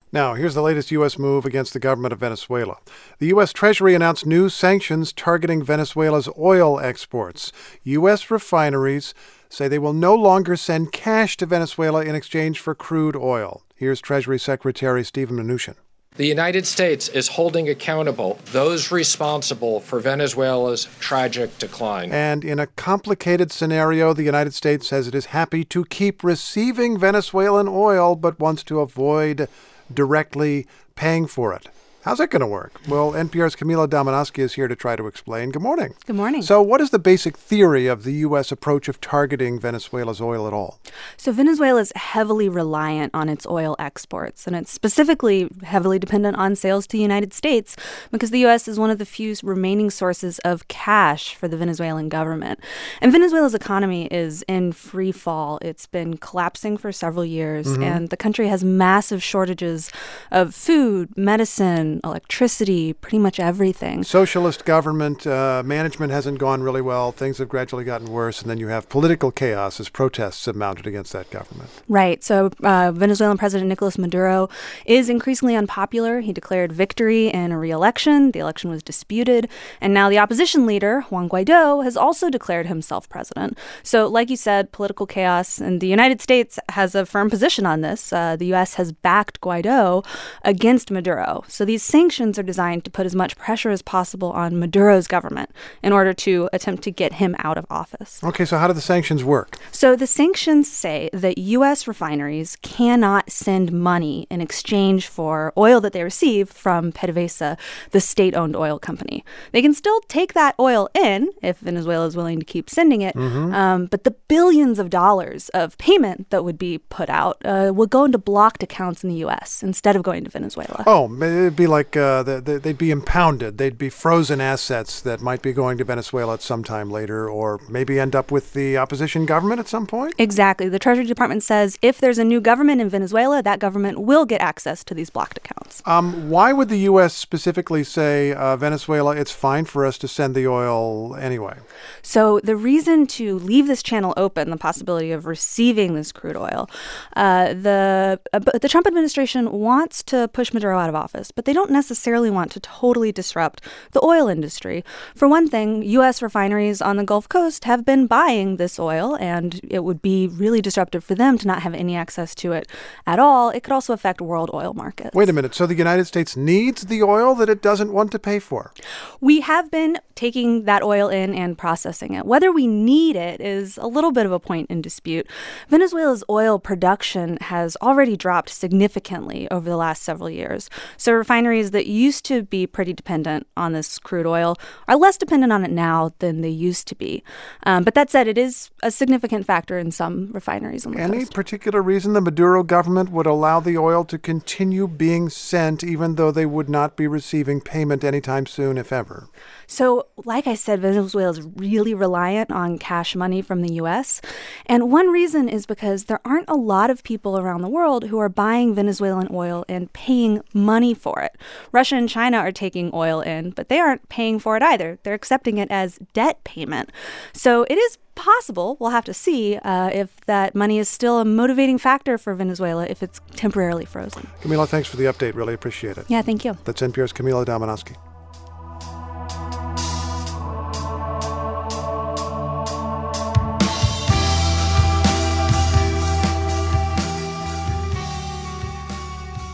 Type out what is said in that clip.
Now, here's the latest U.S. move against the government of Venezuela. The U.S. Treasury announced new sanctions targeting Venezuela's oil exports. U.S. refineries say they will no longer send cash to Venezuela in exchange for crude oil. Here's Treasury Secretary Steven Mnuchin. The United States is holding accountable those responsible for Venezuela's tragic decline. And in a complicated scenario, the United States says it is happy to keep receiving Venezuelan oil, but wants to avoid directly paying for it. How's that going to work? Well, NPR's Camila Domonoske is here to try to explain. Good morning. Good morning. So what is the basic theory of the U.S. approach of targeting Venezuela's oil at all? So Venezuela is heavily reliant on its oil exports, and it's specifically heavily dependent on sales to the United States because the U.S. is one of the few remaining sources of cash for the Venezuelan government. And Venezuela's economy is in free fall. It's been collapsing for several years, and the country has massive shortages of food, medicine, electricity, pretty much everything. Socialist government, management hasn't gone really well. Things have gradually gotten worse. And then you have political chaos as protests have mounted against that government. Right. So Venezuelan President Nicolas Maduro is increasingly unpopular. He declared victory in a re-election. The election was disputed. And now the opposition leader, Juan Guaido, has also declared himself president. So like you said, political chaos. And the United States has a firm position on this. The U.S. has backed Guaido against Maduro. So these sanctions are designed to put as much pressure as possible on Maduro's government in order to attempt to get him out of office. Okay, so how do the sanctions work? So the sanctions say that U.S. refineries cannot send money in exchange for oil that they receive from PDVSA, the state-owned oil company. They can still take that oil in if Venezuela is willing to keep sending it, but the billions of dollars of payment that would be put out would go into blocked accounts in the U.S. instead of going to Venezuela. Oh, it'd be like they'd be impounded. They'd be frozen assets that might be going to Venezuela at some time later, or maybe end up with the opposition government at some point? Exactly. The Treasury Department says if there's a new government in Venezuela, that government will get access to these blocked accounts. Why would the U.S. specifically say, Venezuela, it's fine for us to send the oil anyway? So the reason to leave this channel open, the possibility of receiving this crude oil, the Trump administration wants to push Maduro out of office, but they don't necessarily want to totally disrupt the oil industry. For one thing, U.S. refineries on the Gulf Coast have been buying this oil, and it would be really disruptive for them to not have any access to it at all. It could also affect world oil markets. Wait a minute. So the United States needs the oil that it doesn't want to pay for? We have been taking that oil in and processing it. Whether we need it is a little bit of a point in dispute. Venezuela's oil production has already dropped significantly over the last several years. So refineries that used to be pretty dependent on this crude oil are less dependent on it now than they used to be. But that said, it is a significant factor in some refineries on the coast. Any particular reason the Maduro government would allow the oil to continue being sent even though they would not be receiving payment anytime soon, if ever? So, like I said, Venezuela is really reliant on cash money from the U.S. And one reason is because there aren't a lot of people around the world who are buying Venezuelan oil and paying money for it. Russia and China are taking oil in, but they aren't paying for it either. They're accepting it as debt payment. So it is possible, we'll have to see, if that money is still a motivating factor for Venezuela if it's temporarily frozen. Camila, thanks for the update. Really appreciate it. Yeah, thank you. That's NPR's Camila Domonoske.